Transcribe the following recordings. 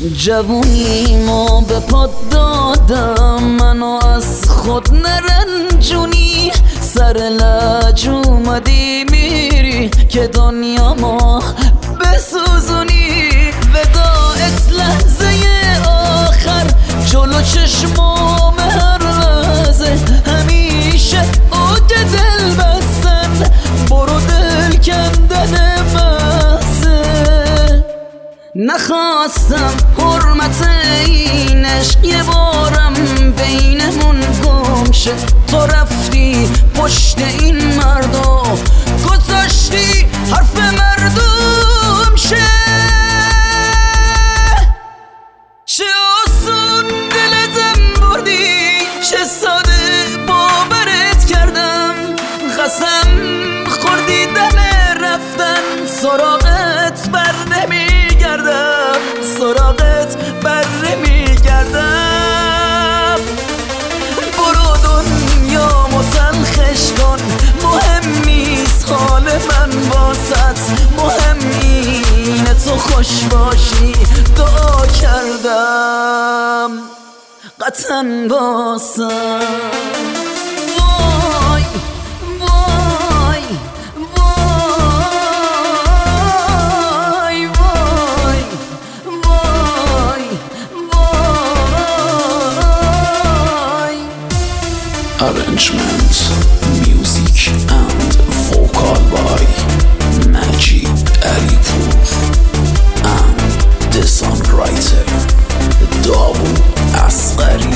جوونیمو به پاد دادم منو از خود نرنجونی، سر لج اومدی میری که دنیا ما بسوزونی. وداعت لحظه آخر جلو چشمام هر لحظه، همیشه اوج دل بستن برو دل کندن بحثه. نخواستم حرمت این عشق یه بارم بینمون گم شه، تو رفتی پشت این مردم گذاشتی حرف مردم شه. چه آسون دلتم بردی، چه ساده باورت کردم، قسم خوردی دم رفتن سراغت بر نمیگردم، سراغت بر نمیگردم. برو دنیا مسلخش کن، مهم نیست حال من واسط، مهم اینه تو خوش باشی. دعا کردم قطعاً واسط. وای وای وای وای وای وای. Arrangement, music and vocal by Majid Alipur and the songwriter Dawood Asghari.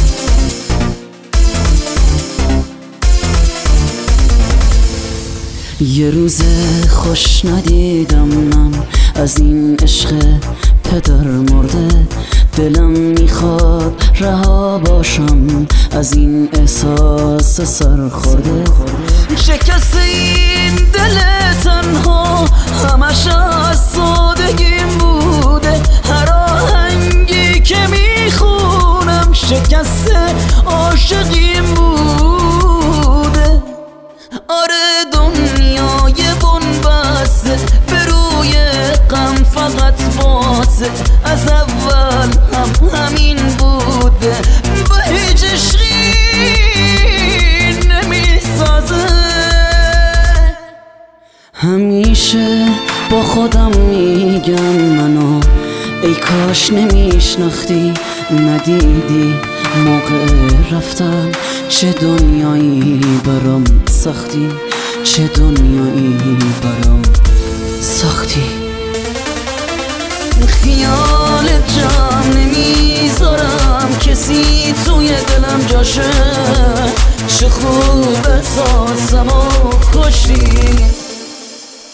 یه روز خوش ندیدم من از این عشق پدر مرده، دلم میخواد رها باشم از این احساس سرخورده. شکست این دل تنها همش از سادگیم بوده، هر آهنگی که میخونم شکست عاشقیم بوده. آره دنیای بنبسته به روی غم فقط بازه، از اول هم همین بوده، با هیچ عشقی نمیسازه. همیشه با خودم میگم منو ای کاش نمیشناختی، ندیدی موقع رفتم چه دنیایی برام ساختی، چه دنیایی برام ساختی. خیال جا نمیذارم کسی توی دلم جاشه، چه خوب احساسم و خوشی.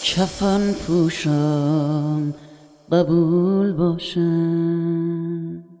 کفن پوشم قبول باشه.